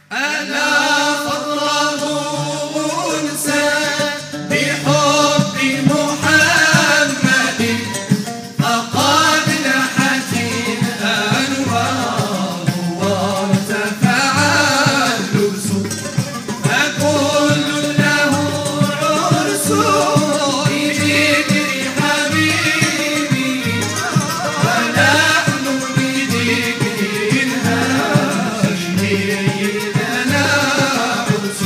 ألا فضله أنسى بحب محمد فقد لحت الأنوار وارتفع اللبس فكل له عرس بذكر حبيبي ونحن بذكر الهاشمي لنا عرس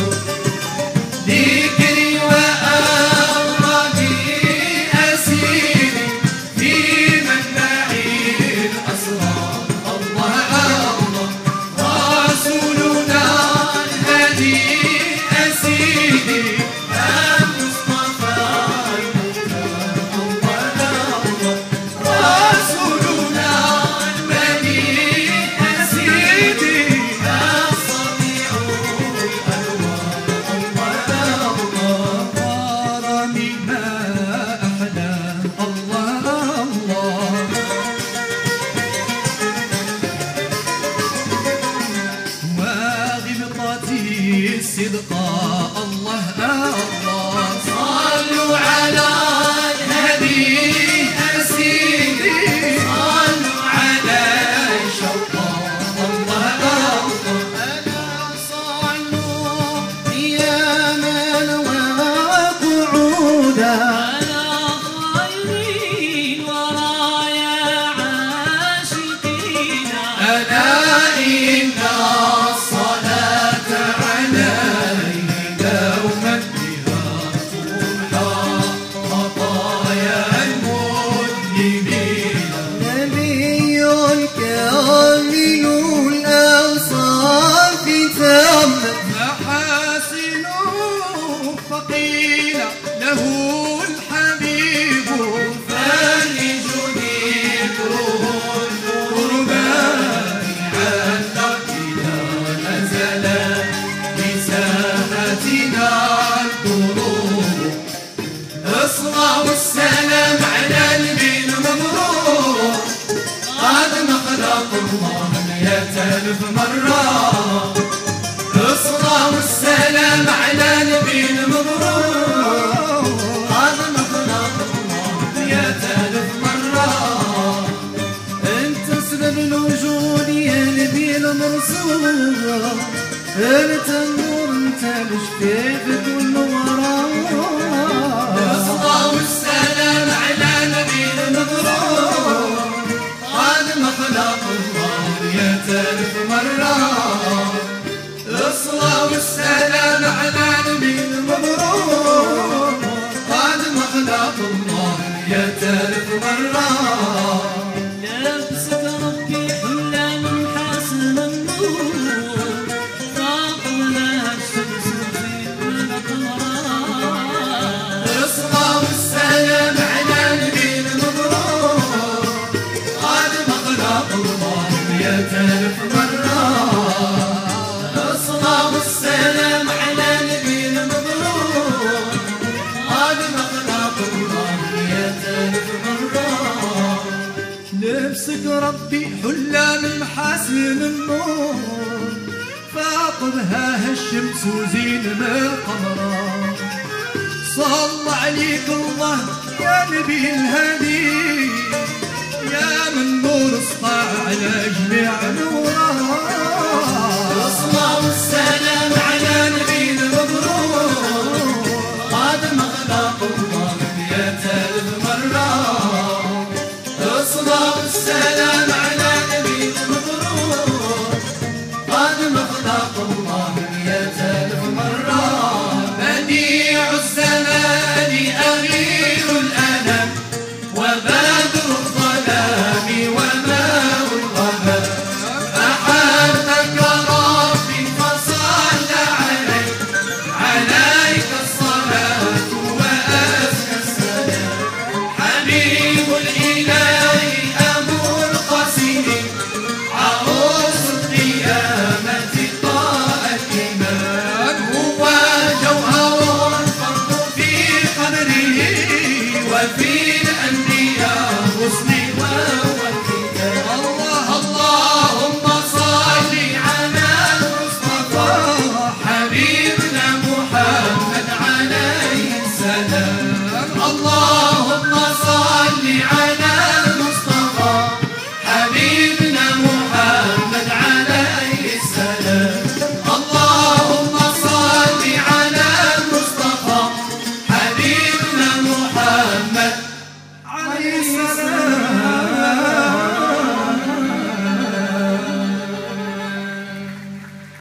ذكري وأمري أسيري في منبع الأسرار الله الله رسولنا الهدي أسيري المصطفى رسولنا الهدي أسيري الصديع الأنوار غارني ما أحلى الله الله وغبطتي الصدقاء الله الله صلوا على الهدي أسيري صلوا على الشوقاء الله الله ألا صلوا قياما وقعودا على خير ورايا عاشقين ألا إن الصلاة عليه دوما بها تمحى خطايا المذنبين نبي كامل الأوصاف تم محاسن فقيل له الحبيب فرج ذكره القربان علق إذا نزل بساحتنا الدروب اصغوا السلام على البين مبروك قد مخلق الله 100,000 مرة اصغوا السلام على البين مبروك قد مخلق الله 100,000 مرة انت سبب الوجود يا نبي المرسول انت النور انت الشفيف والنوران اصغوا السلام على نبي المبروك قد مخلق الله 100,000 مرة اصغوا السلام على نبي المبروك قد مخلق الله 100,000 مرة لابسك ربي حلى من حسن النور فاقلها الشمس في الأقمار اصغوا السلام على نبي المبروك قد مخلق الله 100,000 مرة اصغوا السلام على نبي المبروك قد مخلق الله 100,000 مرة لبسك ربي حلى من محاسن النور فاقبها الشمس وزين من القمر صلى عليك الله يا نبي الهدي يا من نور سطع على جميع نوره اصغوا السلام على نبي المبروك قد مخلق الله 100,000 مرة اصغوا السلام على نبي المبروك قد مخلق الله 100,000 مرة بديع الزمان أمير الأنام وبدر الظلام وماء الغمام أحبك ربي فصلى عليك عليك الصلاة وأزكى السلام حبيب الإله أبو القاسم عروس القيامة طاعة صلي على